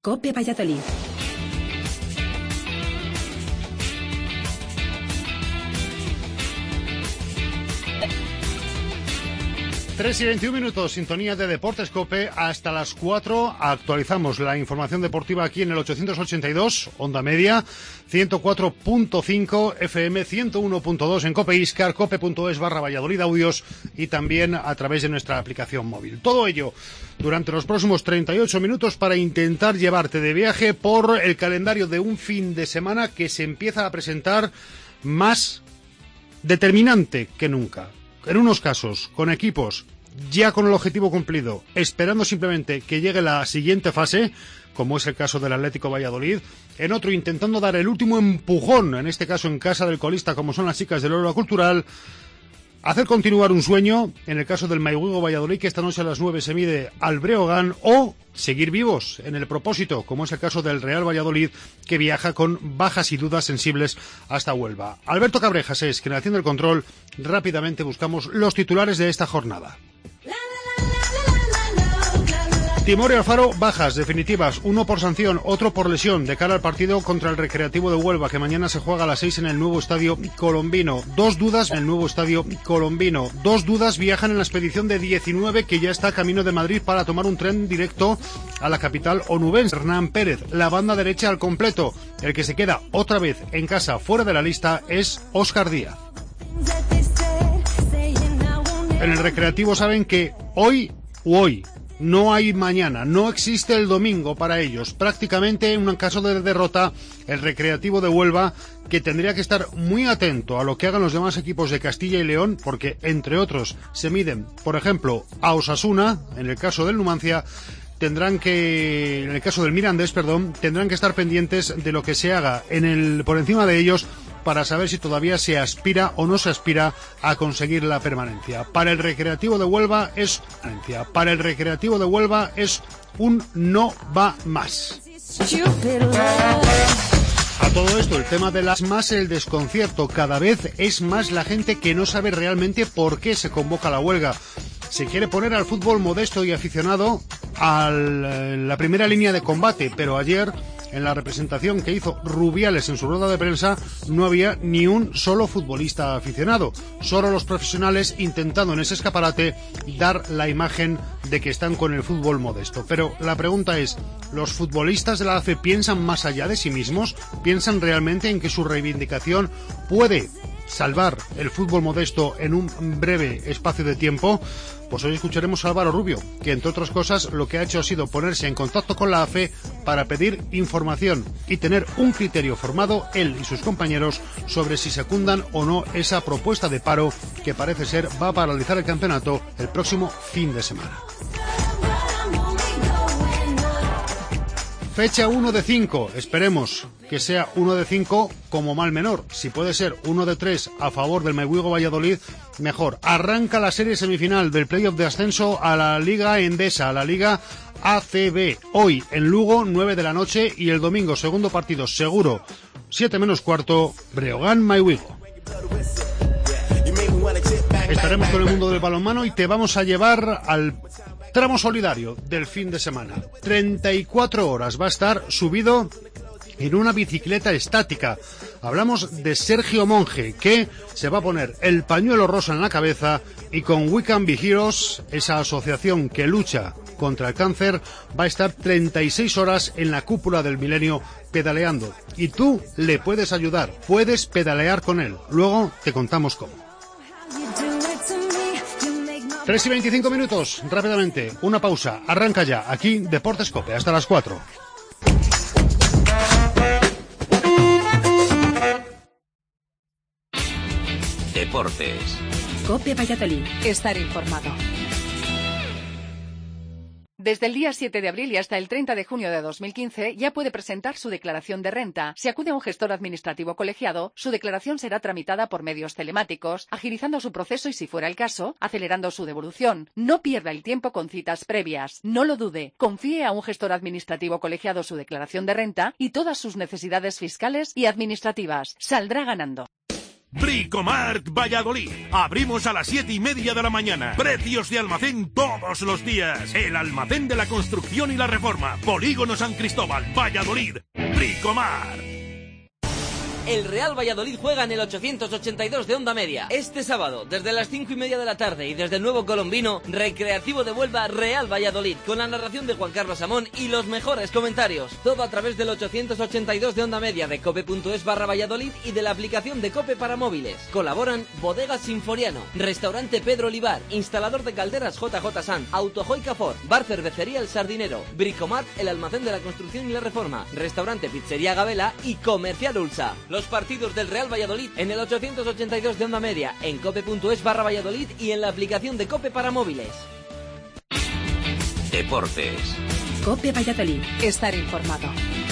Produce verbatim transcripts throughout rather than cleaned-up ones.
COPE Valladolid. tres y veintiún minutos, sintonía de Deportes COPE, hasta las cuatro actualizamos la información deportiva aquí en el ochocientos ochenta y dos, onda media, ciento cuatro punto cinco F M, ciento uno punto dos en COPE Iscar, cope.es barra Valladolid Audios y también a través de nuestra aplicación móvil. Todo ello durante los próximos treinta y ocho minutos para intentar llevarte de viaje por el calendario de un fin de semana que se empieza a presentar más determinante que nunca. En unos casos, con equipos ya con el objetivo cumplido, esperando simplemente que llegue la siguiente fase, como es el caso del Atlético Valladolid, en otro intentando dar el último empujón, en este caso en casa del colista, como son las chicas del Oro Cultural, hacer continuar un sueño, en el caso del Maihuigo Valladolid, que esta noche a las nueve se mide al Breogán, o seguir vivos en el propósito, como es el caso del Real Valladolid, que viaja con bajas y dudas sensibles hasta Huelva. Alberto Cabrejas es quien haciendo el control. Rápidamente buscamos los titulares de esta jornada. Timor y Alfaro, bajas definitivas, uno por sanción, otro por lesión, de cara al partido contra el Recreativo de Huelva, que mañana se juega a las seis en el nuevo estadio colombino. Dos dudas en el nuevo estadio colombino. Dos dudas viajan en la expedición de diecinueve, que ya está camino de Madrid para tomar un tren directo a la capital onubense. Hernán Pérez, la banda derecha al completo. El que se queda otra vez en casa fuera de la lista es Óscar Díaz. En el Recreativo saben que hoy u hoy no hay mañana, no existe el domingo para ellos. Prácticamente en un caso de derrota, el Recreativo de Huelva, que tendría que estar muy atento a lo que hagan los demás equipos de Castilla y León, porque entre otros se miden, por ejemplo, a Osasuna, en el caso del Numancia, tendrán que, en el caso del Mirandés, perdón, tendrán que estar pendientes de lo que se haga en el, por encima de ellos, para saber si todavía se aspira o no se aspira a conseguir la permanencia. Para el Recreativo de Huelva es para el Recreativo de Huelva es un no va más. A todo esto, el tema de las más el desconcierto. Cada vez es más la gente que no sabe realmente por qué se convoca la huelga. Se quiere poner al fútbol modesto y aficionado a la primera línea de combate, pero ayer, en la representación que hizo Rubiales en su rueda de prensa, no había ni un solo futbolista aficionado. Solo los profesionales intentando en ese escaparate dar la imagen de que están con el fútbol modesto. Pero la pregunta es, ¿los futbolistas de la A F E piensan más allá de sí mismos? ¿Piensan realmente en que su reivindicación puede salvar el fútbol modesto en un breve espacio de tiempo? Pues hoy escucharemos a Álvaro Rubio, que entre otras cosas lo que ha hecho ha sido ponerse en contacto con la A F E para pedir información y tener un criterio formado, él y sus compañeros, sobre si secundan o no esa propuesta de paro que parece ser va a paralizar el campeonato el próximo fin de semana. Fecha uno de cinco, esperemos que sea uno de cinco como mal menor. Si puede ser uno de tres a favor del Maihuigo Valladolid, mejor. Arranca la serie semifinal del playoff de ascenso a la Liga Endesa, a la Liga A C B. Hoy en Lugo, nueve de la noche, y el domingo, segundo partido seguro, siete menos cuarto, Breogán Maihuigo. Estaremos con el mundo del balonmano y te vamos a llevar al tramo solidario del fin de semana. treinta y cuatro horas va a estar subido en una bicicleta estática. Hablamos de Sergio Monge, que se va a poner el pañuelo rosa en la cabeza y con We Can Be Heroes, esa asociación que lucha contra el cáncer, va a estar treinta y seis horas en la cúpula del milenio pedaleando. Y tú le puedes ayudar, puedes pedalear con él. Luego te contamos cómo. tres y veinticinco minutos, rápidamente, una pausa, arranca ya, aquí Deportes COPE, hasta las cuatro. Deportes. COPE Valladolid. Estar informado. Desde el día siete de abril y hasta el treinta de junio de dos mil quince ya puede presentar su declaración de renta. Si acude a un gestor administrativo colegiado, su declaración será tramitada por medios telemáticos, agilizando su proceso y, si fuera el caso, acelerando su devolución. No pierda el tiempo con citas previas. No lo dude. Confíe a un gestor administrativo colegiado su declaración de renta y todas sus necesidades fiscales y administrativas. Saldrá ganando. Bricomart Valladolid. Abrimos a las siete y media de la mañana. Precios de almacén todos los días. El almacén de la construcción y la reforma. Polígono San Cristóbal, Valladolid. Bricomart. El Real Valladolid juega en el ochocientos ochenta y dos de Onda Media. Este sábado, desde las cinco y media de la tarde y desde el nuevo Colombino, Recreativo de Huelva Real Valladolid, con la narración de Juan Carlos Amón y los mejores comentarios. Todo a través del ochocientos ochenta y dos de Onda Media, de cope.es barra Valladolid y de la aplicación de Cope para móviles. Colaboran Bodegas Sinforiano, Restaurante Pedro Olivar, Instalador de Calderas J J San, Autojoy Cafor, Bar Cervecería El Sardinero, Bricomart, el almacén de la construcción y la reforma, Restaurante Pizzería Gabela y Comercial Ulsa. Los partidos del Real Valladolid en el ochocientos ochenta y dos de Onda Media, en cope.es barra Valladolid y en la aplicación de Cope para móviles. Deportes. Cope Valladolid. Estar informado.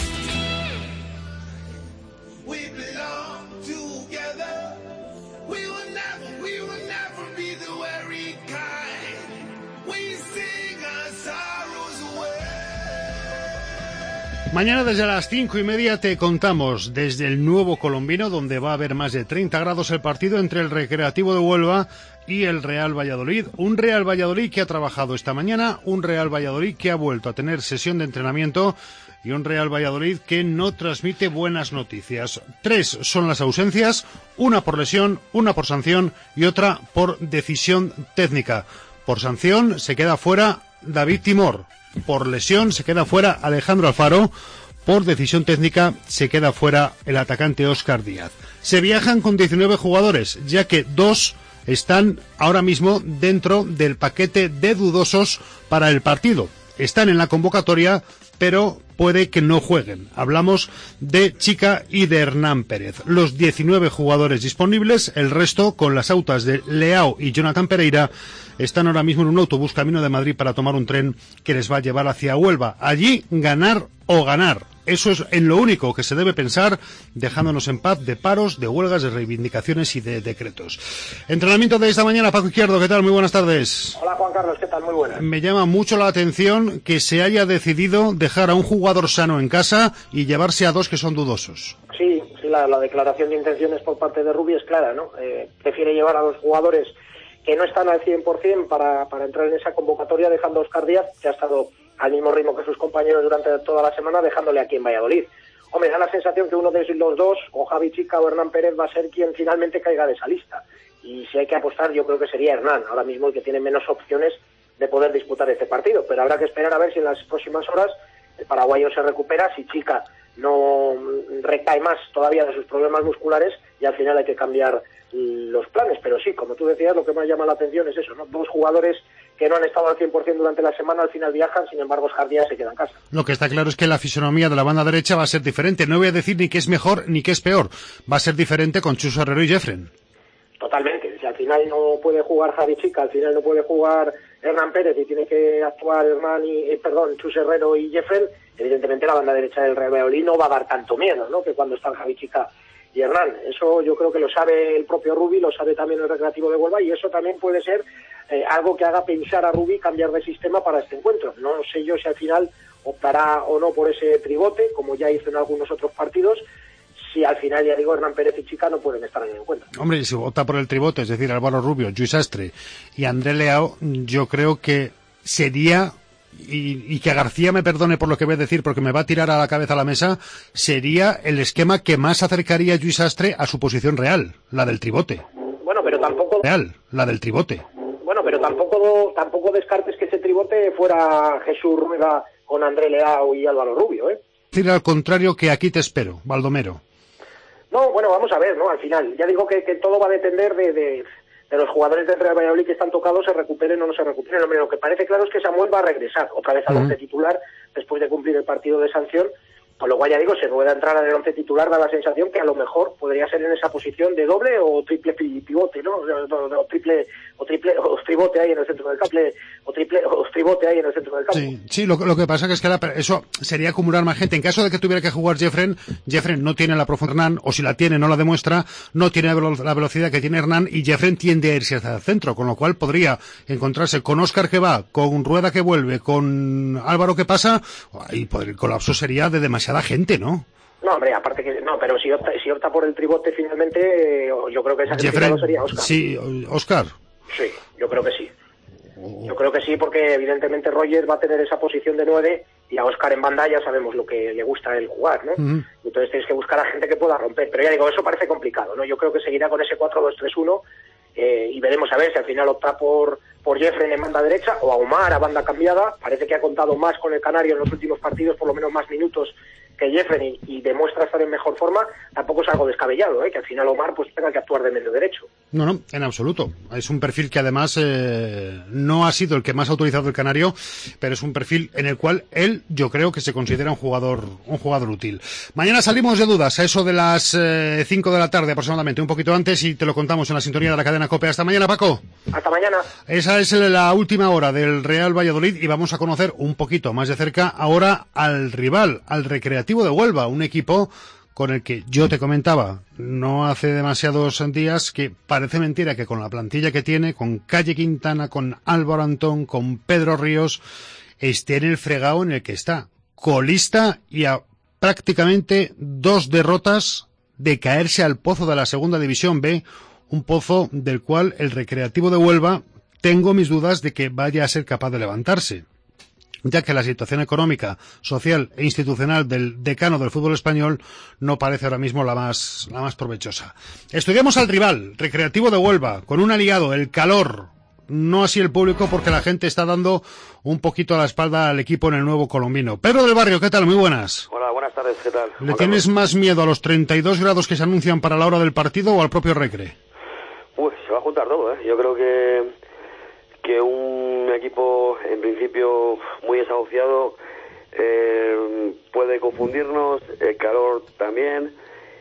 Mañana desde las cinco y media te contamos desde el nuevo Colombino, donde va a haber más de treinta grados, el partido entre el Recreativo de Huelva y el Real Valladolid. Un Real Valladolid que ha trabajado esta mañana, un Real Valladolid que ha vuelto a tener sesión de entrenamiento y un Real Valladolid que no transmite buenas noticias. Tres son las ausencias, una por lesión, una por sanción y otra por decisión técnica. Por sanción se queda fuera David Timor. Por lesión se queda fuera Alejandro Alfaro. Por decisión técnica se queda fuera el atacante Óscar Díaz. Se viajan con diecinueve jugadores, ya que dos están ahora mismo dentro del paquete de dudosos para el partido. Están en la convocatoria, pero puede que no jueguen. Hablamos de Chica y de Hernán Pérez. Los diecinueve jugadores disponibles, el resto, con las autas de Leao y Jonathan Pereira, están ahora mismo en un autobús camino de Madrid para tomar un tren que les va a llevar hacia Huelva. Allí, ganar o ganar. Eso es en lo único que se debe pensar, dejándonos en paz de paros, de huelgas, de reivindicaciones y de decretos. Entrenamiento de esta mañana, Paco Izquierdo, ¿qué tal? Muy buenas tardes. Hola Juan Carlos, ¿qué tal? Muy buenas. Me llama mucho la atención que se haya decidido dejar a un jugador sano en casa y llevarse a dos que son dudosos. Sí, sí la, la declaración de intenciones por parte de Rubi es clara, ¿no? Eh, prefiere llevar a los jugadores que no están al cien por ciento para, para entrar en esa convocatoria, dejando a Óscar Díaz, que ha estado al mismo ritmo que sus compañeros durante toda la semana, dejándole aquí en Valladolid. Hombre, da la sensación que uno de los dos, o Javi Chica o Hernán Pérez, va a ser quien finalmente caiga de esa lista. Y si hay que apostar, yo creo que sería Hernán, ahora mismo el que tiene menos opciones de poder disputar este partido. Pero habrá que esperar a ver si en las próximas horas el paraguayo se recupera, si Chica no recae más todavía de sus problemas musculares y al final hay que cambiar los planes. Pero sí, como tú decías, lo que más llama la atención es eso, ¿no? Dos jugadores que no han estado al cien por ciento durante la semana, al final viajan, sin embargo, Óscar Díaz se queda en casa. Lo que está claro es que la fisonomía de la banda derecha va a ser diferente. No voy a decir ni que es mejor ni que es peor. Va a ser diferente con Chus Herrero y Jeffren. Totalmente. Si al final no puede jugar Javi Chica, al final no puede jugar Hernán Pérez y tiene que actuar Hernán y, eh, perdón, Chus Herrero y Jeffren, evidentemente la banda derecha del Real Valladolid no va a dar tanto miedo, ¿no?, que cuando están Javi Chica y Hernán. Eso yo creo que lo sabe el propio Rubi, lo sabe también el Recreativo de Huelva, y eso también puede ser eh, algo que haga pensar a Rubi cambiar de sistema para este encuentro. No sé yo si al final optará o no por ese tribote, como ya hizo en algunos otros partidos, si al final, ya digo, Hernán Pérez y Chica no pueden estar en el encuentro. Hombre, si opta por el tribote, es decir, Álvaro Rubio, Lluís Astre y André Leao, yo creo que sería... Y, y que García me perdone por lo que voy a decir, porque me va a tirar a la cabeza a la mesa, sería el esquema que más acercaría a Lluís Astre a su posición real, la del tribote. Bueno, pero tampoco... Real, la del tribote. Bueno, pero tampoco tampoco descartes que ese tribote fuera Jesús Rueda con André Leao y Álvaro Rubio, ¿eh? Decir al contrario que aquí te espero, Baldomero. No, bueno, vamos a ver, ¿no? Al final, ya digo que, que todo va a depender de... de... de los jugadores del Real Valladolid que están tocados, se recuperen o no se recuperen. Hombre, lo que parece claro es que Samuel va a regresar otra vez al once titular después de cumplir el partido de sanción, con lo cual ya digo, se puede entrar en el once titular, da la sensación que a lo mejor podría ser en esa posición de doble o triple pivote, ¿no? O triple o triple o tribote ahí en el centro del campo, o triple o tribote ahí en el centro del campo. Sí, sí, lo, lo que pasa que es que la, eso sería acumular más gente. En caso de que tuviera que jugar Jeffren, Jeffren no tiene la profundidad de Hernán, o si la tiene no la demuestra, no tiene la velocidad que tiene Hernán, y Jeffren tiende a irse hacia el centro, con lo cual podría encontrarse con Óscar que va, con Rueda que vuelve, con Álvaro que pasa, y el colapso sería de demasiada gente, ¿no? No, No, hombre, aparte que... No, pero si opta, si opta por el tribote finalmente, eh, yo creo que ese sacrificado sería Óscar. Sí, Óscar. Sí, yo creo que sí. Yo creo que sí, porque evidentemente Roger va a tener esa posición de nueve y a Óscar en banda ya sabemos lo que le gusta a él jugar, ¿no? Uh-huh. Entonces tienes que buscar a gente que pueda romper. Pero ya digo, eso parece complicado, ¿no? Yo creo que seguirá con ese cuatro dos tres uno eh, y veremos a ver si al final opta por, por Jeffrey en banda derecha o a Omar a banda cambiada. Parece que ha contado más con el Canario en los últimos partidos, por lo menos más minutos que Jeffrey, y demuestra estar en mejor forma. Tampoco es algo descabellado, ¿eh? Que al final Omar pues tenga que actuar de medio derecho. No, no, en absoluto. Es un perfil que además eh, no ha sido el que más ha utilizado el Canario, pero es un perfil en el cual él, yo creo que se considera un jugador un jugador útil. Mañana salimos de dudas, a eso de las eh, cinco de la tarde aproximadamente, un poquito antes, y te lo contamos en la sintonía de la cadena COPE. Hasta mañana, Paco. Hasta mañana. Esa es la última hora del Real Valladolid y vamos a conocer un poquito más de cerca ahora al rival, al Recreativo de Huelva, un equipo con el que yo te comentaba no hace demasiados días que parece mentira que con la plantilla que tiene, con Calle Quintana, con Álvaro Antón, con Pedro Ríos, esté en el fregado en el que está, colista y a prácticamente dos derrotas de caerse al pozo de la Segunda División B, un pozo del cual el Recreativo de Huelva tengo mis dudas de que vaya a ser capaz de levantarse, ya que la situación económica, social e institucional del decano del fútbol español no parece ahora mismo la más, la más provechosa. Estudiamos al rival, Recreativo de Huelva, con un aliado, el calor, no así el público, porque la gente está dando un poquito a la espalda al equipo en el nuevo colombino. Pedro del Barrio, ¿qué tal? Muy buenas. Hola, buenas tardes, ¿qué tal? ¿Le tienes más miedo a los treinta y dos grados que se anuncian para la hora del partido o al propio Recre? Uy, se va a juntar todo, ¿eh? Yo creo que... que un equipo en principio muy desahuciado eh, puede confundirnos, el calor también,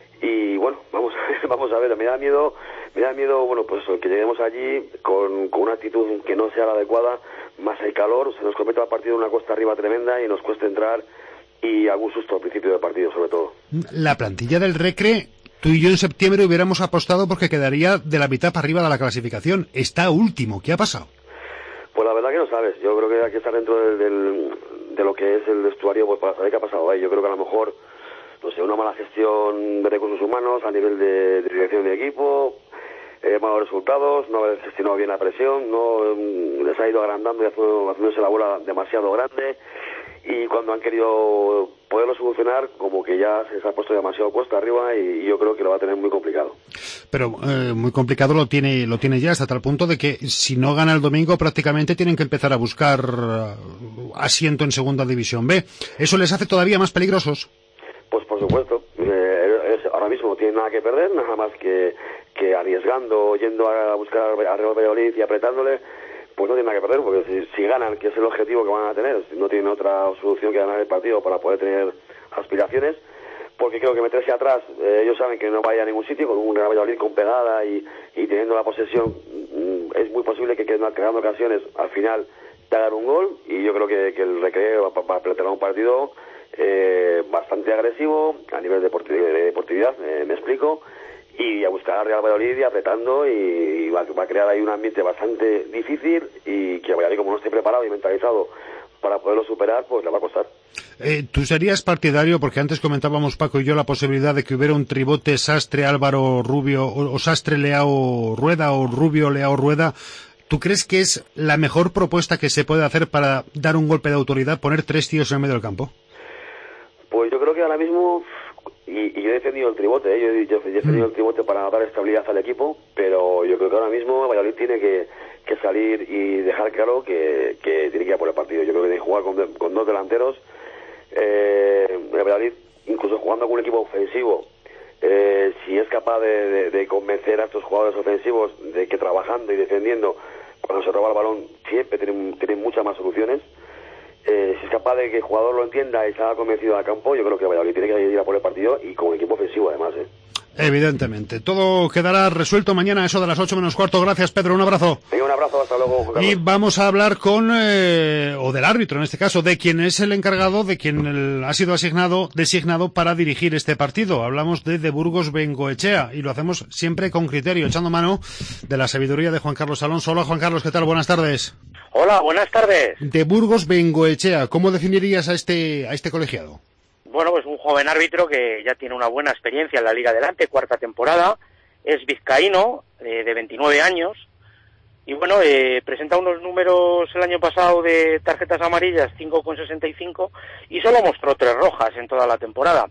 y bueno, vamos a ver, vamos a ver, me da miedo, me da miedo, bueno, pues que lleguemos allí con, con una actitud que no sea la adecuada, más el calor, se nos cometa el partido una cuesta arriba tremenda y nos cuesta entrar, y algún susto al principio del partido sobre todo. La plantilla del Recre, tú y yo en septiembre hubiéramos apostado porque quedaría de la mitad para arriba de la clasificación, está último, ¿qué ha pasado? Pues la verdad que no sabes, yo creo que hay que estar dentro del, del, de lo que es el vestuario pues para saber qué ha pasado ahí. Yo creo que a lo mejor, no sé, una mala gestión de recursos humanos a nivel de, de dirección de equipo, eh, malos resultados, no haber gestionado bien la presión, no um, les ha ido agrandando y haciéndose la bola demasiado grande, y cuando han querido poderlo solucionar, como que ya se les ha puesto demasiado cuesta arriba, y, y yo creo que lo va a tener muy complicado. Pero eh, muy complicado lo tiene lo tiene ya, hasta tal punto de que si no gana el domingo prácticamente tienen que empezar a buscar uh, asiento en Segunda División B. ¿Eso les hace todavía más peligrosos? Pues por supuesto. Eh, es, ahora mismo no tienen nada que perder, nada más que, que arriesgando, yendo a buscar a Real Valladolid y apretándole, pues no tienen nada que perder, porque si, si ganan, que es el objetivo que van a tener, no tienen otra solución que ganar el partido para poder tener aspiraciones, porque creo que meterse atrás, eh, ellos saben que no vaya a ningún sitio, con un Real Valladolid con pegada y, y teniendo la posesión, mm, es muy posible que queden creando ocasiones, al final te hagan un gol, y yo creo que, que el Recre va, va a plantear un partido eh, bastante agresivo a nivel de deportividad, eh, me explico, y a buscar a Real Valladolid y apretando, y, y va, va a crear ahí un ambiente bastante difícil, y que Valladolid, como no esté preparado y mentalizado para poderlo superar, pues le va a costar. Eh, ¿Tú serías partidario, porque antes comentábamos Paco y yo la posibilidad de que hubiera un tribote Sastre Álvaro Rubio, o, o Sastre Leao Rueda, o Rubio Leao Rueda? ¿Tú crees que es la mejor propuesta que se puede hacer para dar un golpe de autoridad, poner tres tíos en el medio del campo? Pues yo creo que ahora mismo, y, y yo he defendido el tribote, ¿eh? yo, he, yo he defendido mm. el tribote para dar estabilidad al equipo, pero yo creo que ahora mismo Valladolid tiene que, que salir y dejar claro que, que tiene que ir a por el partido. Yo creo que tiene que jugar con, con dos delanteros. Eh, Valladolid, incluso jugando con un equipo ofensivo, eh, si es capaz de, de, de convencer a estos jugadores ofensivos de que trabajando y defendiendo, cuando se roba el balón siempre tienen, tienen muchas más soluciones. Eh, si es capaz de que el jugador lo entienda y se haga convencido al campo, yo creo que Valladolid tiene que ir a por el partido, y con equipo ofensivo además, ¿eh? Evidentemente. Todo quedará resuelto mañana a eso de las ocho menos cuarto. Gracias, Pedro. Un abrazo. Venga, un abrazo. Hasta luego. Y vamos a hablar con, eh, o del árbitro en este caso, de quien es el encargado, de quien el, ha sido asignado, designado para dirigir este partido. Hablamos de De Burgos Bengoechea, y lo hacemos siempre con criterio, echando mano de la sabiduría de Juan Carlos Alonso. Hola, Juan Carlos, ¿qué tal? Buenas tardes. Hola, buenas tardes. De Burgos Bengoechea, ¿cómo definirías a este, a este colegiado? Bueno, pues un joven árbitro que ya tiene una buena experiencia en la Liga Adelante, cuarta temporada, es vizcaíno, eh, de veintinueve años, y bueno, eh, presenta unos números el año pasado de tarjetas amarillas, cinco coma sesenta y cinco, y solo mostró tres rojas en toda la temporada.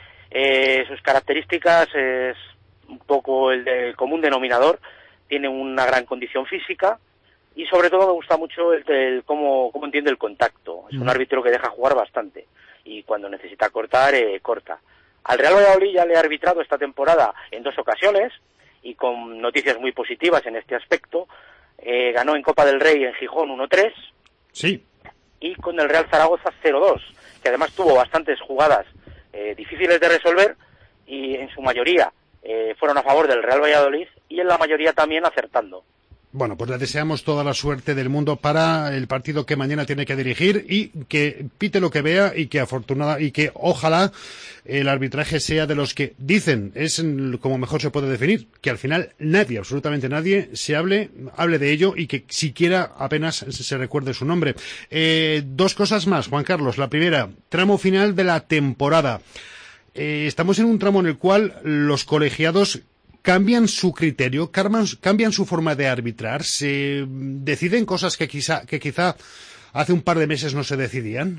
Eh, sus características es un poco el, de, el común denominador, tiene una gran condición física, y sobre todo me gusta mucho el, el cómo, cómo entiende el contacto. Es un árbitro que deja jugar bastante, y cuando necesita cortar, eh, corta. Al Real Valladolid ya le ha arbitrado esta temporada en dos ocasiones, y con noticias muy positivas en este aspecto. Eh, ganó en Copa del Rey en Gijón uno tres. Sí. Y con el Real Zaragoza cero dos, que además tuvo bastantes jugadas eh, difíciles de resolver, y en su mayoría eh, fueron a favor del Real Valladolid, y en la mayoría también acertando. Bueno, pues le deseamos toda la suerte del mundo para el partido que mañana tiene que dirigir, y que pite lo que vea, y que afortunada y que ojalá el arbitraje sea de los que dicen es como mejor se puede definir, que al final nadie, absolutamente nadie, se hable hable de ello, y que siquiera apenas se recuerde su nombre. Eh, dos cosas más, Juan Carlos. La primera, tramo final de la temporada. Eh, estamos en un tramo en el cual los colegiados cambian su criterio, cambian su forma de arbitrar, se deciden cosas que quizá, que quizá hace un par de meses no se decidían.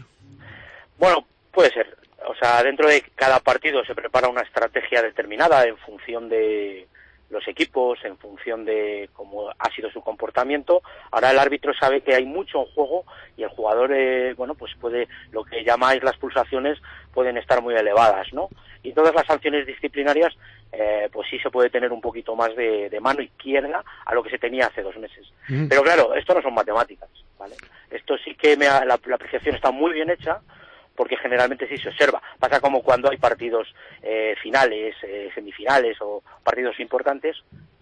Bueno, puede ser. O sea, dentro de cada partido se prepara una estrategia determinada en función de los equipos, en función de cómo ha sido su comportamiento. Ahora el árbitro sabe que hay mucho en juego, y el jugador, eh, bueno, pues puede, lo que llamáis las pulsaciones, pueden estar muy elevadas, ¿no? Y todas las sanciones disciplinarias, eh, pues sí se puede tener un poquito más de, de mano izquierda a lo que se tenía hace dos meses. Mm. Pero claro, esto no son matemáticas, ¿vale? Esto sí que me ha, la, la apreciación está muy bien hecha, porque generalmente sí se observa. Pasa como cuando hay partidos eh, finales, eh, semifinales o partidos importantes,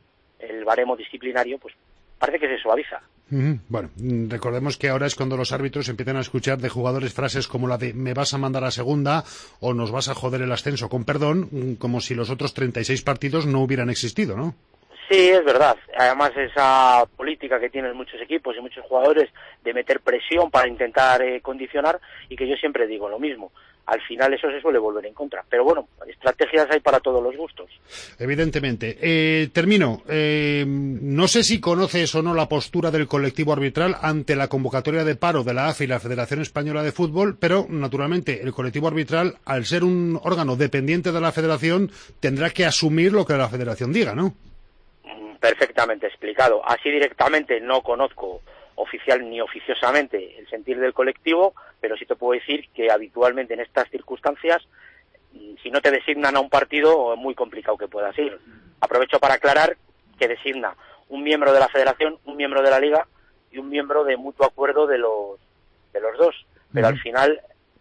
el baremo disciplinario, pues parece que se suaviza. Mm-hmm. Bueno, recordemos que ahora es cuando los árbitros empiezan a escuchar de jugadores frases como la de me vas a mandar a segunda o nos vas a joder el ascenso, con perdón, como si los otros treinta y seis partidos no hubieran existido, ¿no? Sí, es verdad. Además, esa política que tienen muchos equipos y muchos jugadores de meter presión para intentar eh, condicionar, y que yo siempre digo lo mismo. Al final eso se suele volver en contra. Pero bueno, estrategias hay para todos los gustos. Evidentemente. Eh, termino. Eh, no sé si conoces o no la postura del colectivo arbitral ante la convocatoria de paro de la A F y la Federación Española de Fútbol, pero naturalmente el colectivo arbitral, al ser un órgano dependiente de la Federación, tendrá que asumir lo que la Federación diga, ¿no? Perfectamente explicado. Así directamente no conozco oficial ni oficiosamente el sentir del colectivo, pero sí te puedo decir que habitualmente en estas circunstancias, si no te designan a un partido, es muy complicado que puedas ir. Aprovecho para aclarar que designa un miembro de la Federación, un miembro de la Liga y un miembro de mutuo acuerdo de los de los dos. Pero uh-huh. Al final,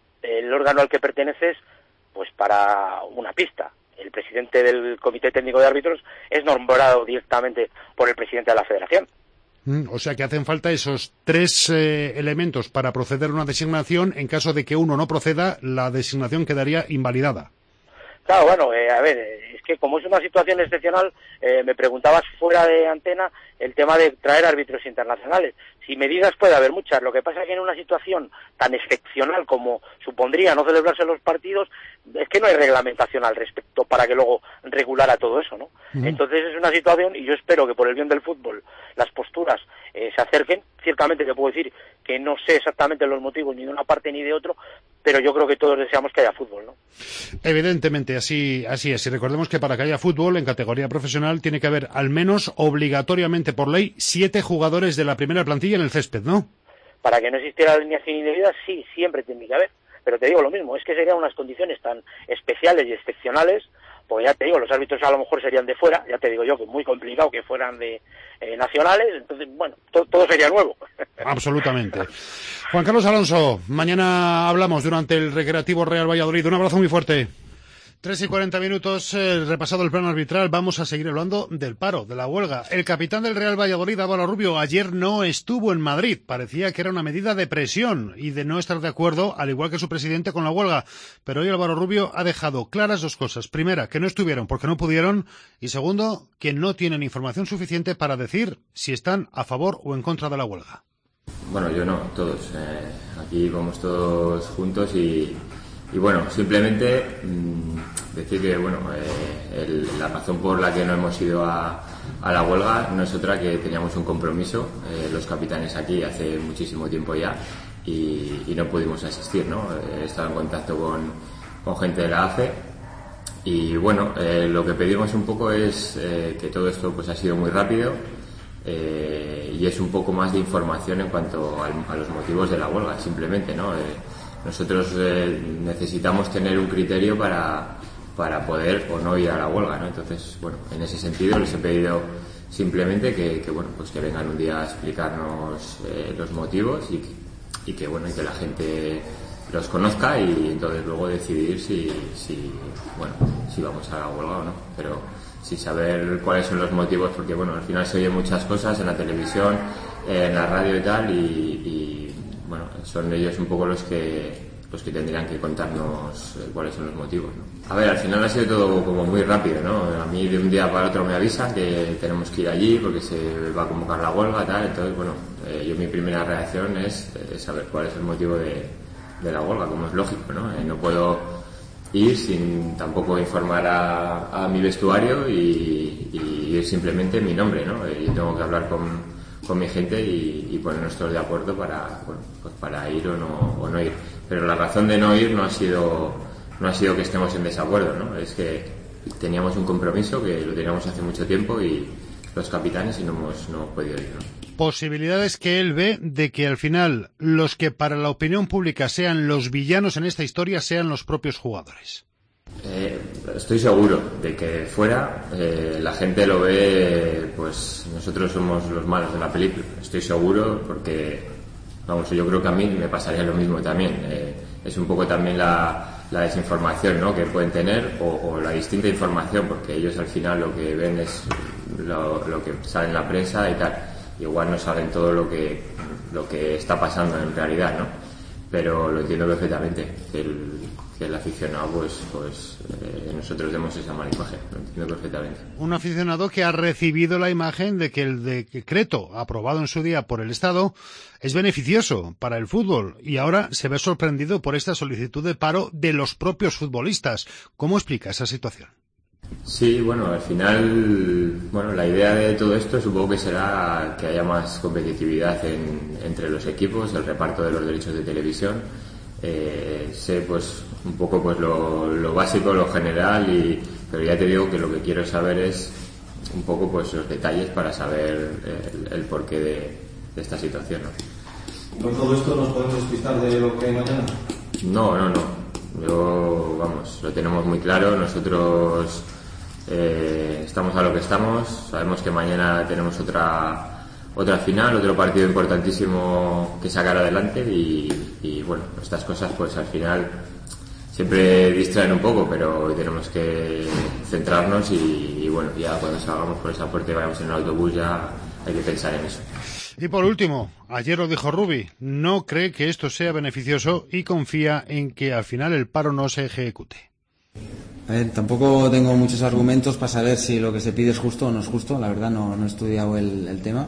el órgano al que perteneces, pues para una pista. El presidente del Comité Técnico de Árbitros es nombrado directamente por el presidente de la Federación. Mm, o sea que hacen falta esos tres eh, elementos para proceder a una designación. En caso de que uno no proceda, la designación quedaría invalidada. Claro, bueno, eh, a ver, es que como es una situación excepcional, eh, me preguntabas fuera de antena el tema de traer árbitros internacionales. Si medidas puede haber muchas, lo que pasa es que en una situación tan excepcional como supondría no celebrarse los partidos, es que no hay reglamentación al respecto para que luego regulara todo eso, ¿no? Uh-huh. Entonces es una situación, y yo espero que por el bien del fútbol las posturas eh, se acerquen. Ciertamente te puedo decir que no sé exactamente los motivos ni de una parte ni de otro, pero yo creo que todos deseamos que haya fútbol, ¿no? Evidentemente, así, así es. Y recordemos que para que haya fútbol en categoría profesional tiene que haber al menos obligatoriamente por ley siete jugadores de la primera plantilla en el césped, ¿no? Para que no existiera alineación indebida, sí, siempre tiene que haber. Pero te digo lo mismo, es que serían unas condiciones tan especiales y excepcionales, porque ya te digo, los árbitros a lo mejor serían de fuera, ya te digo yo que es muy complicado que fueran de eh, nacionales, entonces, bueno, to- todo sería nuevo. Absolutamente. Juan Carlos Alonso, mañana hablamos durante el Recreativo Real Valladolid. Un abrazo muy fuerte. Tres y cuarenta minutos, eh, repasado el plano arbitral, vamos a seguir hablando del paro, de la huelga. El capitán del Real Valladolid, Álvaro Rubio, ayer no estuvo en Madrid. Parecía que era una medida de presión y de no estar de acuerdo, al igual que su presidente, con la huelga. Pero hoy Álvaro Rubio ha dejado claras dos cosas. Primera, que no estuvieron porque no pudieron. Y segundo, que no tienen información suficiente para decir si están a favor o en contra de la huelga. Bueno, yo no, todos. Eh, aquí vamos todos juntos y... y bueno, simplemente mmm, decir que bueno, eh, el, la razón por la que no hemos ido a, a la huelga no es otra que teníamos un compromiso, eh, los capitanes aquí hace muchísimo tiempo ya, y, y no pudimos asistir, ¿no? He estado en contacto con, con gente de la A F E y bueno, eh, lo que pedimos un poco es eh, que todo esto pues ha sido muy rápido, eh, y es un poco más de información en cuanto al, a los motivos de la huelga, simplemente, ¿no? Eh, nosotros eh, necesitamos tener un criterio para, para poder o no ir a la huelga, ¿no? Entonces, bueno, en ese sentido les he pedido simplemente que, que bueno, pues que vengan un día a explicarnos eh, los motivos y, y que bueno, y que la gente los conozca y entonces luego decidir si, si bueno, si vamos a la huelga o no, pero sin saber cuáles son los motivos, porque bueno, al final se oyen muchas cosas en la televisión, en la radio y tal, y, y bueno, son ellos un poco los que los que tendrían que contarnos cuáles son los motivos, ¿no? A ver, al final ha sido todo como muy rápido, ¿no? A mí de un día para otro me avisan que tenemos que ir allí porque se va a convocar la huelga, tal, entonces bueno, eh, yo mi primera reacción es eh, saber cuál es el motivo de, de la huelga, como es lógico, ¿no? Eh, no puedo ir sin tampoco informar a, a mi vestuario y, y ir simplemente en mi nombre, ¿no? Eh, yo tengo que hablar con, con mi gente y, y ponernos todos de acuerdo para, bueno, pues para ir o no, o no ir. Pero la razón de no ir no ha sido no ha sido que estemos en desacuerdo, ¿no? Es que teníamos un compromiso que lo teníamos hace mucho tiempo y los capitanes y no hemos, no hemos podido ir, ¿no? Posibilidades que él ve de que al final los que para la opinión pública sean los villanos en esta historia sean los propios jugadores. Eh, estoy seguro de que fuera eh, la gente lo ve, pues nosotros somos los malos de la película. Estoy seguro porque, vamos, yo creo que a mí me pasaría lo mismo también. Eh, es un poco también la, la desinformación, ¿no?, que pueden tener o, o la distinta información, porque ellos al final lo que ven es lo, lo que sale en la prensa y tal. Igual no saben todo lo que lo que está pasando en realidad, ¿no? Pero lo entiendo perfectamente, que el, que el aficionado pues pues eh, nosotros demos esa mala imagen, lo entiendo perfectamente. Un aficionado que ha recibido la imagen de que el decreto aprobado en su día por el Estado es beneficioso para el fútbol y ahora se ve sorprendido por esta solicitud de paro de los propios futbolistas. ¿Cómo explica esa situación? Sí, bueno, al final, bueno, la idea de todo esto supongo que será que haya más competitividad en, entre los equipos, el reparto de los derechos de televisión. Eh, sé pues un poco pues lo, lo básico, lo general, y, pero ya te digo que lo que quiero saber es un poco pues los detalles para saber el, el porqué de, de esta situación, ¿no? ¿Con todo esto nos podemos despistar de lo que hay mañana? No, no, no. Yo, vamos, lo tenemos muy claro. Nosotros eh, estamos a lo que estamos. Sabemos que mañana tenemos otra otra final, otro partido importantísimo que sacar adelante y, y bueno, estas cosas pues al final siempre distraen un poco, pero hoy tenemos que centrarnos y, y bueno, ya cuando salgamos por esa puerta y vayamos en el autobús ya hay que pensar en eso. Y por último, ayer lo dijo Rubi, no cree que esto sea beneficioso y confía en que al final el paro no se ejecute. A ver, tampoco tengo muchos argumentos para saber si lo que se pide es justo o no es justo. La verdad no, no he estudiado el, el tema.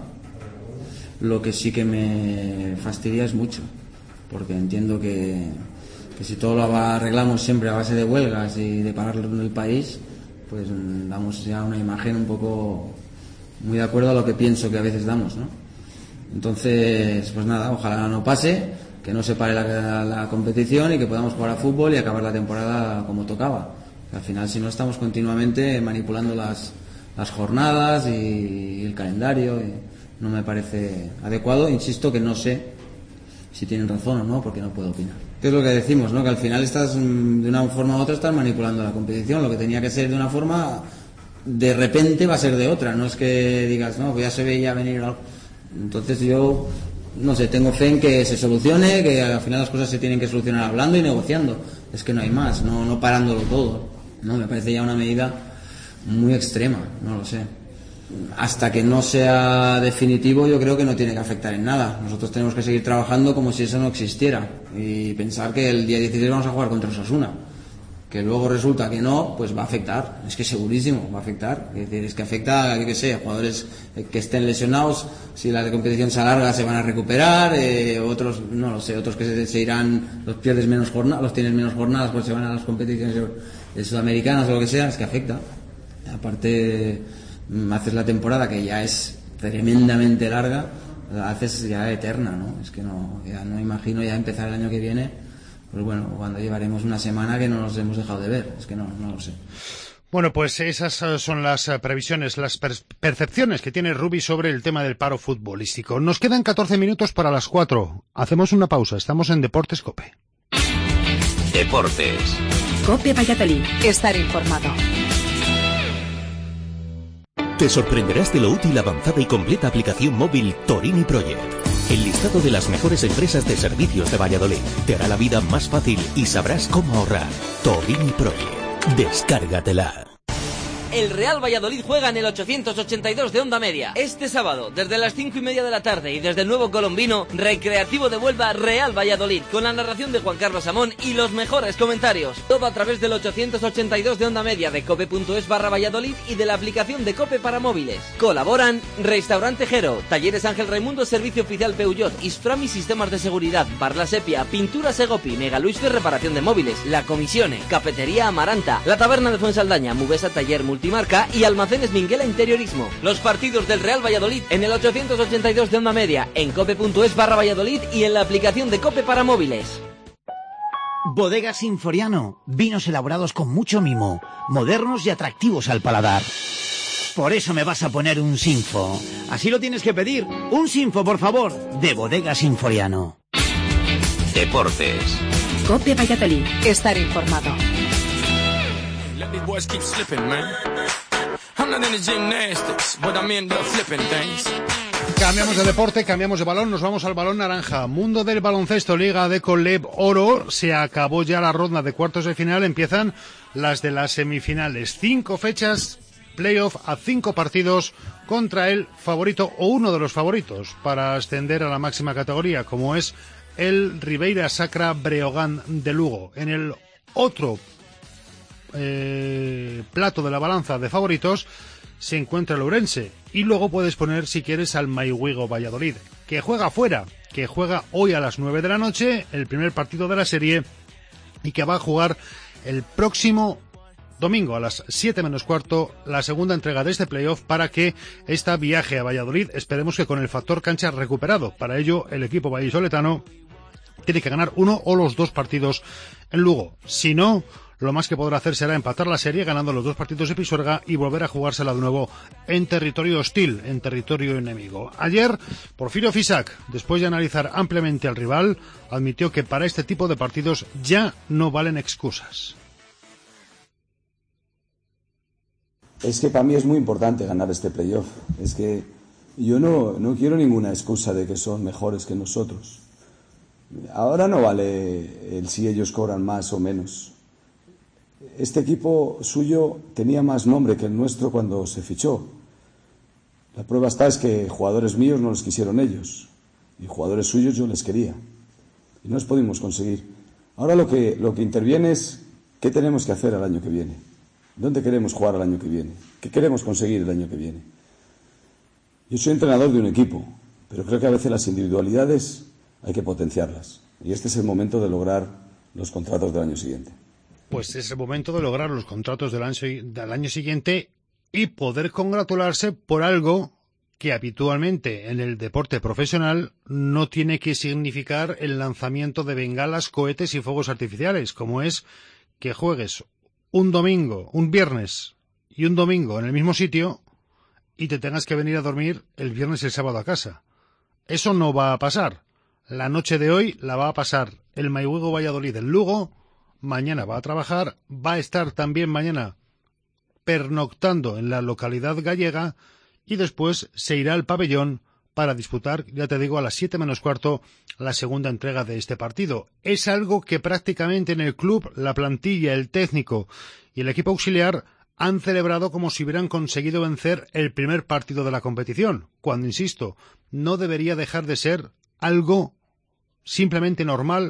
Lo que sí que me fastidia es mucho, porque entiendo que, que si todo lo arreglamos siempre a base de huelgas y de parar en el país, pues damos ya una imagen un poco muy de acuerdo a lo que pienso que a veces damos, ¿no? Entonces, pues nada, ojalá no pase, que no se pare la, la competición y que podamos jugar a fútbol y acabar la temporada como tocaba. Al final, si no, estamos continuamente manipulando las, las jornadas y, y el calendario, y no me parece adecuado. Insisto que no sé si tienen razón o no, porque no puedo opinar. ¿Qué es lo que decimos, no? Que al final estás, de una forma u otra, estás manipulando la competición. Lo que tenía que ser de una forma, de repente va a ser de otra. No es que digas, no, pues ya se veía venir algo. Entonces yo, no sé, tengo fe en que se solucione, que al final las cosas se tienen que solucionar hablando y negociando. Es que no hay más, no, no parándolo todo. No, me parece ya una medida muy extrema, no lo sé. Hasta que no sea definitivo, yo creo que no tiene que afectar en nada. Nosotros tenemos que seguir trabajando como si eso no existiera y pensar que el día dieciséis vamos a jugar contra Osasuna, que luego resulta que no, pues va a afectar, es que segurísimo va a afectar, es decir, es que afecta, qué sé, a jugadores que estén lesionados, si la competición se alarga se van a recuperar, eh, otros, no lo sé, otros que se, se irán, los pierdes menos jornadas, los tienes menos jornadas, pues se van a las competiciones sudamericanas o lo que sea, es que afecta. Aparte, haces la temporada que ya es tremendamente larga, la haces ya eterna, ¿no? Es que no, ya no imagino ya empezar el año que viene, pues bueno, cuando llevaremos una semana que no nos hemos dejado de ver, es que no, no lo sé. Bueno, pues esas son las previsiones, las per- percepciones que tiene Rubi sobre el tema del paro futbolístico. Nos quedan catorce minutos para las cuatro. Hacemos una pausa, estamos en Deportes COPE. Deportes. COPE Valladolid. Estar informado. Te sorprenderás de lo útil, avanzada y completa aplicación móvil Torini Project. El listado de las mejores empresas de servicios de Valladolid te hará la vida más fácil y sabrás cómo ahorrar. Torini Project. Descárgatela. El Real Valladolid juega en el ochocientos ochenta y dos de Onda Media. Este sábado, desde las cinco y media de la tarde y desde el nuevo Colombino, Recreativo de Huelva Real Valladolid, con la narración de Juan Carlos Amón y los mejores comentarios. Todo a través del ochocientos ochenta y dos de Onda Media, de cope.es barra Valladolid y de la aplicación de Cope para móviles. Colaboran Restaurante Jero, Talleres Ángel Raimundo, Servicio Oficial Peugeot, Isframi Sistemas de Seguridad, Bar La Sepia, Pintura Segopi, Mega Luis de Reparación de Móviles, La Comisione, Cafetería Amaranta, La Taberna de Fuensaldaña, Mubesa Taller Multimarca y Almacenes Minguela Interiorismo. Los partidos del Real Valladolid en el ochocientos ochenta y dos de Onda Media, en cope.es barra Valladolid y en la aplicación de Cope para móviles. Bodegas Sinforiano, vinos elaborados con mucho mimo, modernos y atractivos al paladar. Por eso me vas a poner un Sinfo. Así lo tienes que pedir. Un Sinfo, por favor, de Bodegas Sinforiano. Deportes. COPE Valladolid. Estar informado. Boys keep slipping, man. I'm not in the gymnastics, but I'm in the flipping things. Cambiamos de deporte, cambiamos de balón, nos vamos al balón naranja. Mundo del baloncesto, Liga de Coleb Oro. Se acabó ya la ronda de cuartos de final, empiezan las de las semifinales. Cinco fechas, playoff a cinco partidos contra el favorito o uno de los favoritos para ascender a la máxima categoría, como es el Ribeira Sacra Breogán de Lugo. En el otro Eh, plato de la balanza de favoritos se encuentra el Ourense, y luego puedes poner, si quieres, al Mayhuigo Valladolid, que juega fuera, que juega hoy a las nueve de la noche, el primer partido de la serie, y que va a jugar el próximo domingo a las siete menos cuarto la segunda entrega de este playoff, para que esta viaje a Valladolid, esperemos que con el factor cancha recuperado. Para ello, el equipo vallisoletano tiene que ganar uno o los dos partidos en Lugo. Si no, lo más que podrá hacer será empatar la serie ganando los dos partidos de Pisuerga y volver a jugársela de nuevo en territorio hostil, en territorio enemigo. Ayer, Porfirio Fisac, después de analizar ampliamente al rival, admitió que para este tipo de partidos ya no valen excusas. Es que para mí es muy importante ganar este playoff. Es que yo no, no quiero ninguna excusa de que son mejores que nosotros. Ahora no vale el si ellos cobran más o menos. Este equipo suyo tenía más nombre que el nuestro cuando se fichó. La prueba está es que jugadores míos no los quisieron ellos, y jugadores suyos yo les quería, y no los pudimos conseguir. Ahora lo que, lo que interviene es qué tenemos que hacer el año que viene, dónde queremos jugar el año que viene, qué queremos conseguir el año que viene. Yo soy entrenador de un equipo, pero creo que a veces las individualidades hay que potenciarlas, y este es el momento de lograr los contratos del año siguiente. Pues es el momento de lograr los contratos del año, del año siguiente y poder congratularse por algo que habitualmente en el deporte profesional no tiene que significar el lanzamiento de bengalas, cohetes y fuegos artificiales, como es que juegues un domingo, un viernes y un domingo en el mismo sitio y te tengas que venir a dormir el viernes y el sábado a casa. Eso no va a pasar. La noche de hoy la va a pasar el Mayhuigo Valladolid en Lugo. Mañana va a trabajar, va a estar también mañana pernoctando en la localidad gallega y después se irá al pabellón para disputar, ya te digo, a las siete menos cuarto la segunda entrega de este partido. Es algo que prácticamente en el club, la plantilla, el técnico y el equipo auxiliar han celebrado como si hubieran conseguido vencer el primer partido de la competición, cuando, insisto, no debería dejar de ser algo simplemente normal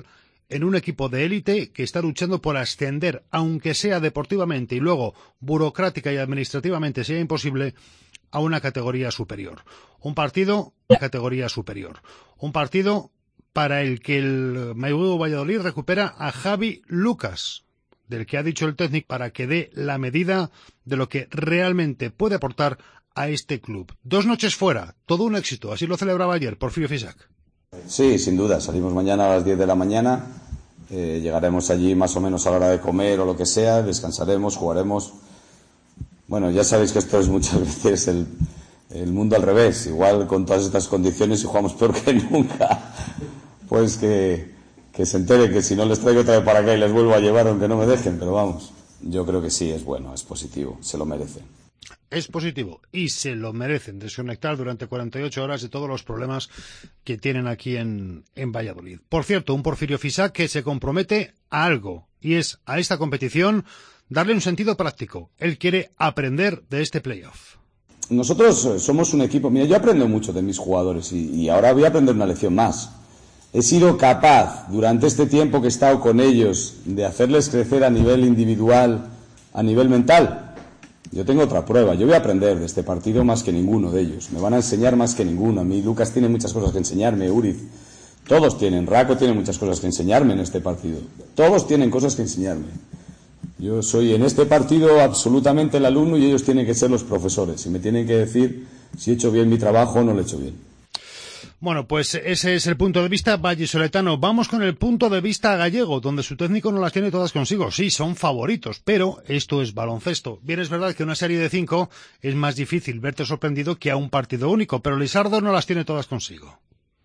en un equipo de élite que está luchando por ascender, aunque sea deportivamente y luego burocrática y administrativamente sea imposible, a una categoría superior. Un partido de categoría superior. Un partido para el que el Mayhugo Valladolid recupera a Javi Lucas, del que ha dicho el técnico para que dé la medida de lo que realmente puede aportar a este club. Dos noches fuera, todo un éxito, así lo celebraba ayer Porfirio Fisac. Sí, sin duda, salimos mañana a las diez de la mañana, eh, llegaremos allí más o menos a la hora de comer o lo que sea, descansaremos, jugaremos. Bueno, ya sabéis que esto es muchas veces el, el mundo al revés, igual con todas estas condiciones y jugamos peor que nunca, pues que, que se entere que si no les traigo otra vez para acá y les vuelvo a llevar aunque no me dejen, pero vamos, yo creo que sí, es bueno, es positivo, se lo merecen. Es positivo y se lo merecen desconectar durante cuarenta y ocho horas de todos los problemas que tienen aquí en, en Valladolid. Por cierto, un Porfirio Fisac que se compromete a algo y es a esta competición darle un sentido práctico. Él quiere aprender de este playoff. Nosotros somos un equipo, mira, yo aprendo mucho de mis jugadores y, y ahora voy a aprender una lección más. He sido capaz durante este tiempo que he estado con ellos de hacerles crecer a nivel individual, a nivel mental. Yo tengo otra prueba, yo voy a aprender de este partido más que ninguno de ellos, me van a enseñar más que ninguno, a mí Lucas tiene muchas cosas que enseñarme, Uriz, todos tienen, Raco tiene muchas cosas que enseñarme en este partido, todos tienen cosas que enseñarme. Yo soy en este partido absolutamente el alumno y ellos tienen que ser los profesores y me tienen que decir si he hecho bien mi trabajo o no lo he hecho bien. Bueno, pues ese es el punto de vista vallisoletano. Vamos con el punto de vista gallego, donde su técnico no las tiene todas consigo. Sí, son favoritos, pero esto es baloncesto. Bien, es verdad que una serie de cinco es más difícil verte sorprendido que a un partido único, pero Lisardo no las tiene todas consigo.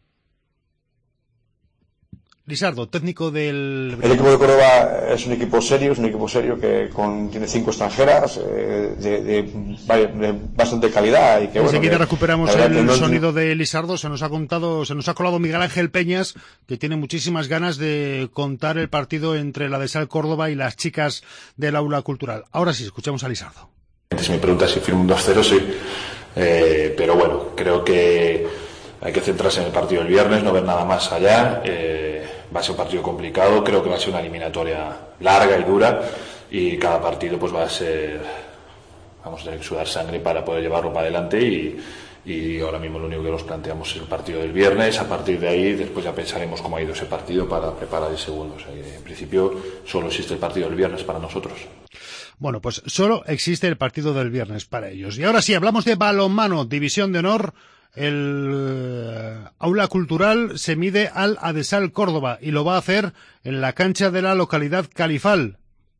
Lisardo, técnico del... El equipo de Córdoba es un equipo serio, es un equipo serio que con, tiene cinco extranjeras eh, de, de, de bastante calidad y que bueno. Enseguida que, recuperamos el que no... sonido de Lisardo. Se nos ha contado, se nos ha colado Miguel Ángel Peñas, que tiene muchísimas ganas de contar el partido entre la de Sal Córdoba y las chicas del Aula Cultural. Ahora sí, escuchamos a Lisardo. Si me preguntas si firmo un dos cero, sí, eh, pero bueno, creo que hay que centrarse en el partido del viernes, no ver nada más allá. Eh, Va a ser un partido complicado, creo que va a ser una eliminatoria larga y dura y cada partido pues va a ser, vamos a tener que sudar sangre para poder llevarlo para adelante y, y ahora mismo lo único que nos planteamos es el partido del viernes. A partir de ahí después ya pensaremos cómo ha ido ese partido para preparar el segundo. O sea, que en principio solo existe el partido del viernes para nosotros. Bueno, pues solo existe el partido del viernes para ellos. Y ahora sí, hablamos de balonmano, división de honor. El uh, Aula Cultural se mide al Adesal Córdoba y lo va a hacer en la cancha de la localidad Califal.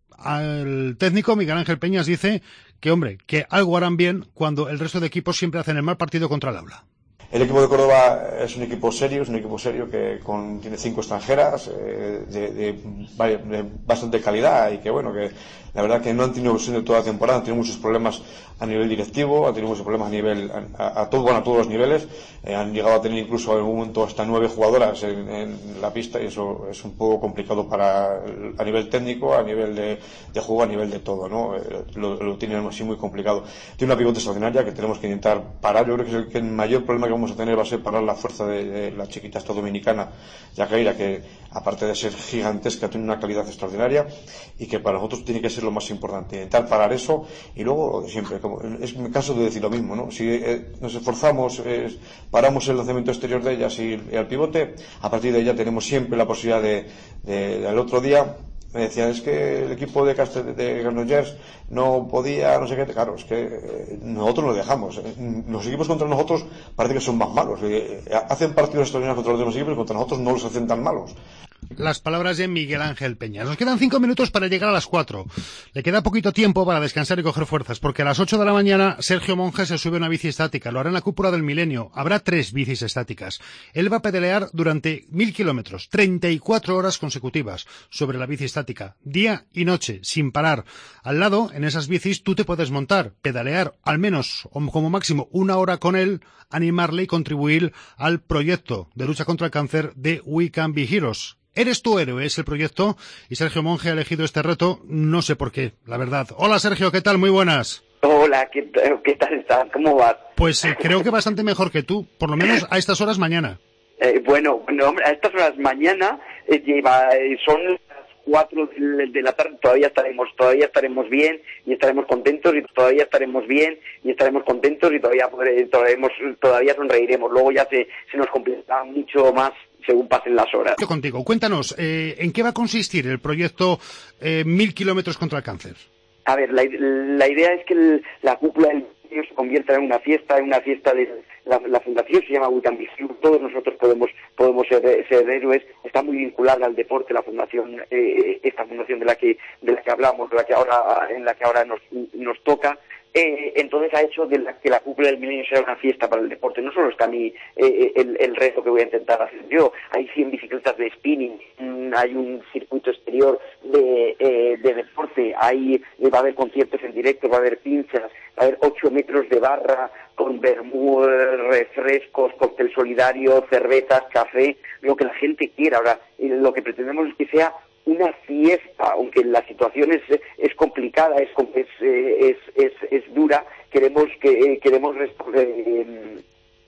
El técnico Miguel Ángel Peñas dice que, hombre, que algo harán bien cuando el resto de equipos siempre hacen el mal partido contra el Aula. El equipo de Córdoba es un equipo serio, es un equipo serio que con, tiene cinco extranjeras eh, de, de, de bastante calidad y que bueno, que la verdad que no han tenido versión de toda la temporada, han tenido muchos problemas a nivel directivo, han tenido muchos problemas a nivel, a, a, todo, bueno, a todos los niveles, eh, han llegado a tener incluso en algún momento hasta nueve jugadoras en, en la pista y eso es un poco complicado para, a nivel técnico, a nivel de, de juego, a nivel de todo, ¿no? Eh, lo, lo tienen así muy complicado. Tiene una pivote extraordinaria que tenemos que intentar parar, yo creo que, es el, que el mayor problema que vamos a tener va a ser parar la fuerza de, de la chiquita esta dominicana, Yacaira, que aparte de ser gigantesca tiene una calidad extraordinaria y que para nosotros tiene que ser lo más importante, intentar parar eso y luego siempre, como es mi caso de decir lo mismo, ¿no? Si eh, nos esforzamos, eh, paramos el lanzamiento exterior de ellas y, y el pivote, a partir de ella tenemos siempre la posibilidad de, de, de al otro día me decían, es que el equipo de Castel, de Granollers no podía, no sé qué, claro, es que eh, nosotros lo dejamos. Los equipos contra nosotros parece que son más malos. Eh, hacen partidos extraordinarios contra los demás equipos y contra nosotros no los hacen tan malos. Las palabras de Miguel Ángel Peña. Nos quedan cinco minutos para llegar a las cuatro. Le queda poquito tiempo para descansar y coger fuerzas, porque a las ocho de la mañana Sergio Monge se sube a una bici estática. Lo hará en la cúpula del Milenio. Habrá tres bicis estáticas. Él va a pedalear durante mil kilómetros, treinta y cuatro horas consecutivas sobre la bici estática, día y noche, sin parar. Al lado, en esas bicis, tú te puedes montar, pedalear al menos, o como máximo, una hora con él, animarle y contribuir al proyecto de lucha contra el cáncer de We Can Be Heroes. Eres tu héroe, es el proyecto, y Sergio Monge ha elegido este reto, no sé por qué, la verdad. Hola Sergio, ¿qué tal? Muy buenas. Hola, ¿qué, qué tal estás? ¿Cómo vas? Pues eh, creo que bastante mejor que tú, por lo menos a estas horas mañana. Eh, bueno, bueno, hombre, a estas horas mañana eh, lleva, eh, son las cuatro de la tarde, todavía estaremos, todavía estaremos bien y estaremos contentos y todavía estaremos bien y estaremos contentos y todavía podré, todavía, todavía sonreiremos. Luego ya se, se nos complicará mucho más según pasen las horas. Yo contigo, cuéntanos, eh, ¿en qué va a consistir el proyecto eh, Mil Kilómetros contra el Cáncer? A ver, la, la idea es que el, la cúpula del Milenio se convierta en una fiesta, en una fiesta de la, la fundación se llama We Can Be Few, todos nosotros podemos podemos ser, ser héroes, está muy vinculada al deporte la fundación, eh, esta fundación de la que de la que hablamos, de la que ahora en la que ahora nos nos toca. Eh, entonces ha hecho de la, que la cúpula del Milenio sea una fiesta para el deporte. No solo está a mí eh, el, el reto que voy a intentar hacer yo, hay cien bicicletas de spinning, mm, hay un circuito exterior de, eh, de deporte, hay, va a haber conciertos en directo, va a haber pinchas, va a haber ocho metros de barra con vermú, refrescos, cóctel solidario, cervezas, café, lo que la gente quiera. Ahora, eh, lo que pretendemos es que sea una fiesta, aunque la situación es, es complicada, es, es, es, es, es dura, queremos que queremos eh,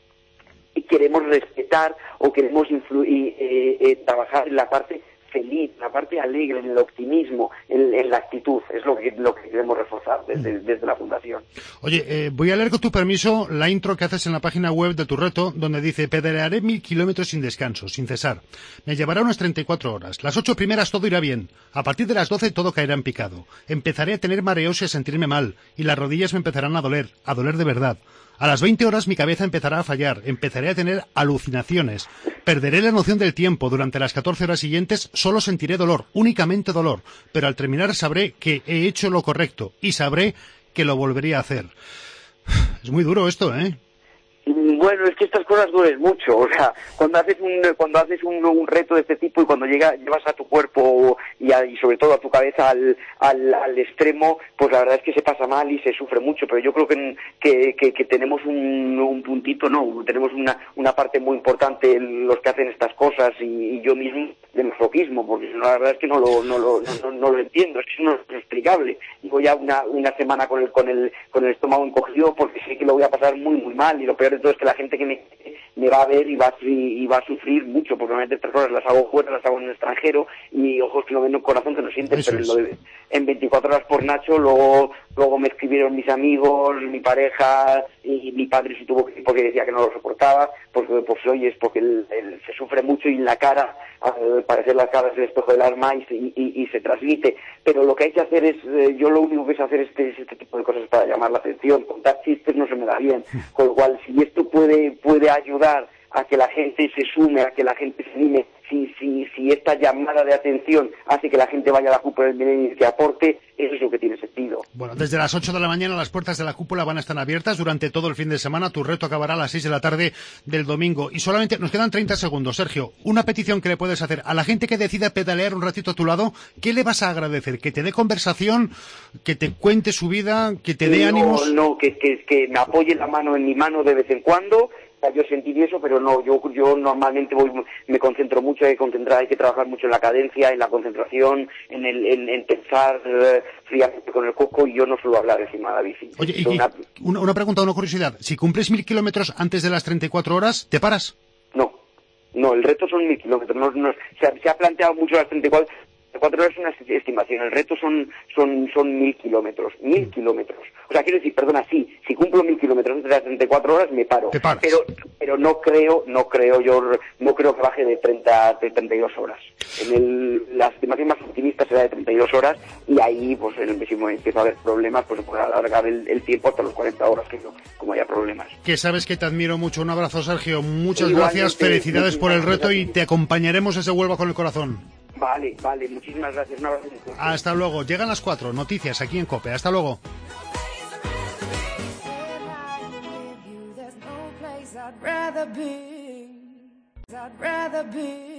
queremos respetar o queremos influir, eh, eh, trabajar en la parte feliz, en la parte alegre, en el optimismo, en, en la actitud, es lo que lo que queremos reforzar desde, desde la Fundación. Oye, eh, voy a leer con tu permiso la intro que haces en la página web de tu reto, donde dice: pedalearé mil kilómetros sin descanso, sin cesar. Me llevará unas treinta y cuatro horas. Las ocho primeras todo irá bien. A partir de las doce todo caerá en picado. Empezaré a tener mareos y a sentirme mal, y las rodillas me empezarán a doler, a doler de verdad. A las veinte horas mi cabeza empezará a fallar, empezaré a tener alucinaciones. Perderé la noción del tiempo. Durante las catorce horas siguientes solo sentiré dolor, únicamente dolor. Pero al terminar sabré que he hecho lo correcto y sabré que lo volvería a hacer. Es muy duro esto, ¿eh? Bueno, es que estas cosas duelen mucho, o sea, cuando haces un cuando haces un, un reto de este tipo y cuando llega, llevas a tu cuerpo y, a, y sobre todo a tu cabeza al, al, al extremo, pues la verdad es que se pasa mal y se sufre mucho, pero yo creo que, que, que, que tenemos un, un puntito, no, tenemos una, una parte muy importante en los que hacen estas cosas y, y yo mismo de masoquismo, porque la verdad es que no lo, no lo, no, no, no lo entiendo, es que no es inexplicable. Llevo ya una, una semana con el, con el, con el estómago encogido porque sé que lo voy a pasar muy, muy mal y lo peor de todo es que la gente que me, me va a ver y va a, y va a sufrir mucho, porque normalmente estas cosas las hago fuera, las hago en el extranjero y ojos que no ven, un corazón que no sienten, pero en, lo de, en veinticuatro horas por Nacho, luego luego me escribieron mis amigos, mi pareja y mi padre se tuvo que ir porque decía que no lo soportaba, porque pues oye, es porque él, él se sufre mucho y en la cara, al parecer la cara es el espejo del alma y se, y, y, y se transmite, pero lo que hay que hacer es, eh, yo lo único que sé hacer este, es este tipo de cosas para llamar la atención, contar chistes no se me da bien, con lo cual si esto puede puede ayudar a que la gente se sume, a que la gente se anime, si, si, si esta llamada de atención hace que la gente vaya a la cúpula del Milenio y que aporte, eso es lo que tiene sentido. Bueno, desde las ocho de la mañana las puertas de la cúpula van a estar abiertas durante todo el fin de semana. Tu reto acabará a las seis de la tarde del domingo. Y solamente nos quedan treinta segundos, Sergio. Una petición que le puedes hacer a la gente que decida pedalear un ratito a tu lado, ¿qué le vas a agradecer? ¿Que te dé conversación? ¿Que te cuente su vida? ¿Que te dé no, ánimos? No, que, que, que me apoye la mano en mi mano de vez en cuando. Yo sentí eso, pero no, yo yo normalmente voy, me concentro mucho, hay que concentrar, hay que trabajar mucho en la cadencia, en la concentración, en el en, en pensar eh, fríamente con el coco, y yo no suelo hablar encima de la bici. Oye, y, una... una, una pregunta, una curiosidad, si cumples mil kilómetros antes de las treinta y cuatro horas, ¿te paras? No, no, el reto son mil kilómetros, no, no, se, ha, se ha planteado mucho las treinta y cuatro, cuatro horas es una estimación, el reto son son son mil kilómetros, mil kilómetros. O sea, quiero decir, perdona, sí, si cumplo mil kilómetros entre las treinta y cuatro horas me paro. ¿Te paras? Pero pero no creo, no creo, yo no creo que baje de treinta, de treinta y dos horas. En el, la estimación más optimista será de treinta y dos horas y ahí, pues, en el, si empieza a haber problemas, pues se puede alargar el, el tiempo hasta los cuarenta horas, que no, como haya problemas. Que sabes que te admiro mucho. Un abrazo, Sergio. Muchas Igualmente, gracias, felicidades por el reto gracias. Y te acompañaremos desde Huelva con el corazón. Vale, vale, muchísimas gracias. Un abrazo. Hasta luego. Llegan las cuatro. Noticias aquí en COPE. Hasta luego. I'd rather be, I'd rather be